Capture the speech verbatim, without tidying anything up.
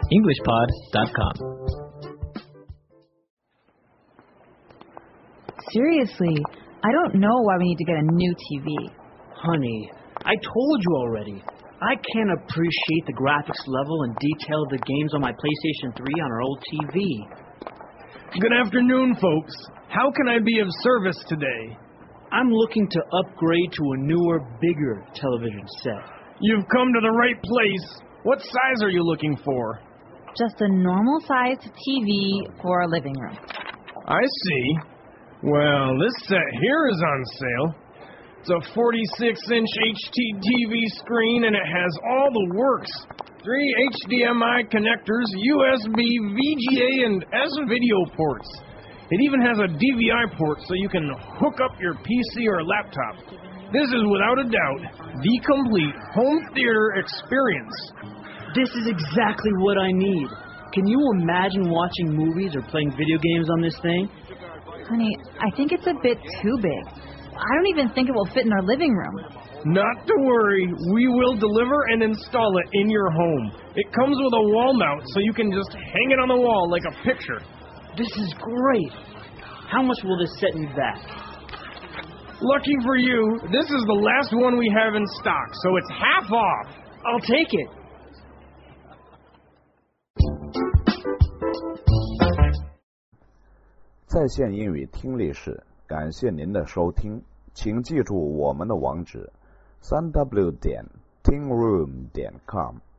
english pod dot com. Seriously, I don't know why we need to get a new T V. Honey, I told you already. I can't appreciate the graphics level and detail of the games on my PlayStation three on our old T V. Good afternoon, folks. How can I be of service today? I'm looking to upgrade to a newer, bigger television set. You've come to the right place. What size are you looking for? Just a normal-sized T V for a living room. I see. Well, this set here is on sale. It's a forty-six inch H D T V screen, and it has all the works. Three H D M I connectors, U S B, V G A, and S-video ports. It even has a D V I port so you can hook up your P C or laptop. This is without a doubt the complete home theater experience. This is exactly what I need. Can you imagine watching movies or playing video games on this thing? Honey, I think it's a bit too big. I don't even think it will fit in our living room. Not to worry, we will deliver and install it in your home. It comes with a wall mount so you can just hang it on the wall like a picture. This is great. How much will this set me back? Lucky for you, this is the last one we have in stock, so it's half off. I'll take it. 《在线英语听力室》，感谢您的收听，请记住我们的网址：三 w 点 tingroom 点 com。